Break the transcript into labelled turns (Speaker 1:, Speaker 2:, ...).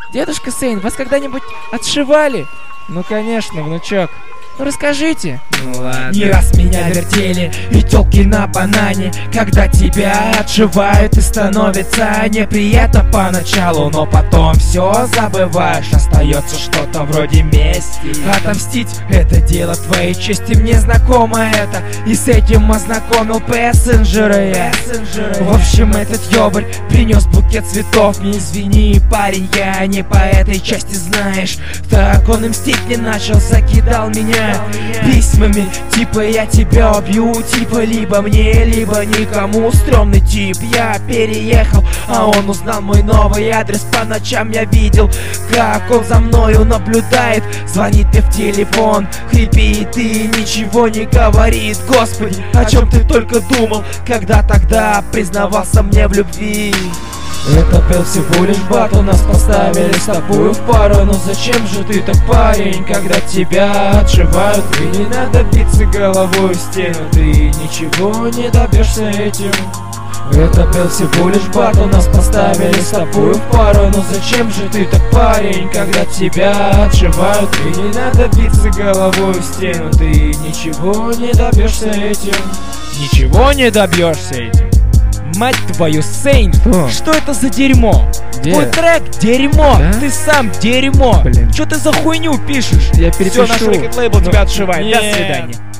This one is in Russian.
Speaker 1: Дедушка Сейн, вас когда-нибудь отшивали? Ну конечно, внучок. Ну расскажите. Ну ладно.
Speaker 2: Не раз меня вертели и тёлки на банане. Когда тебя отшивают и становится неприятно поначалу, но потом все забываешь, остается что-то вроде мести. Отомстить — это дело твоей чести, мне знакомо это, и с этим ознакомил пассенджеры. В общем, этот ёбарь принес букет цветов. Не извини, парень, я не по этой части, знаешь. Так он и мстить не начал, закидал меня письмами, типа я тебя убью, типа либо мне, либо никому. Стрёмный тип, я переехал, а он узнал мой новый адрес. По ночам я видел, как он за мною наблюдает, звонит мне в телефон, хрипит и ничего не говорит. Господи, о чем ты только думал, когда тогда признавался мне в любви? Это был всего лишь батл, нас поставили с тобой в пару. Но зачем же ты так, парень, когда тебя отшивают? И не надо биться головой в стену, ты ничего не добьешься этим. Это был всего лишь батл, нас поставили с тобой в пару. Но зачем же ты так, парень, когда тебя отшивают? И не надо биться головой в стену, ты ничего не добьешься этим.
Speaker 1: Ничего не добьешься этим. Мать твою, Сейн, что это за дерьмо?
Speaker 2: Где?
Speaker 1: Твой трек дерьмо,
Speaker 2: Да?
Speaker 1: ты сам дерьмо.
Speaker 2: Блин.
Speaker 1: Что ты за хуйню пишешь?
Speaker 2: Я перепишу.
Speaker 1: Все, наш рекорд лейбл тебя отшивает. До
Speaker 2: Нет.
Speaker 1: свидания.